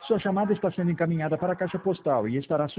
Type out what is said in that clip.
Sua chamada está sendo encaminhada para a caixa postal e estará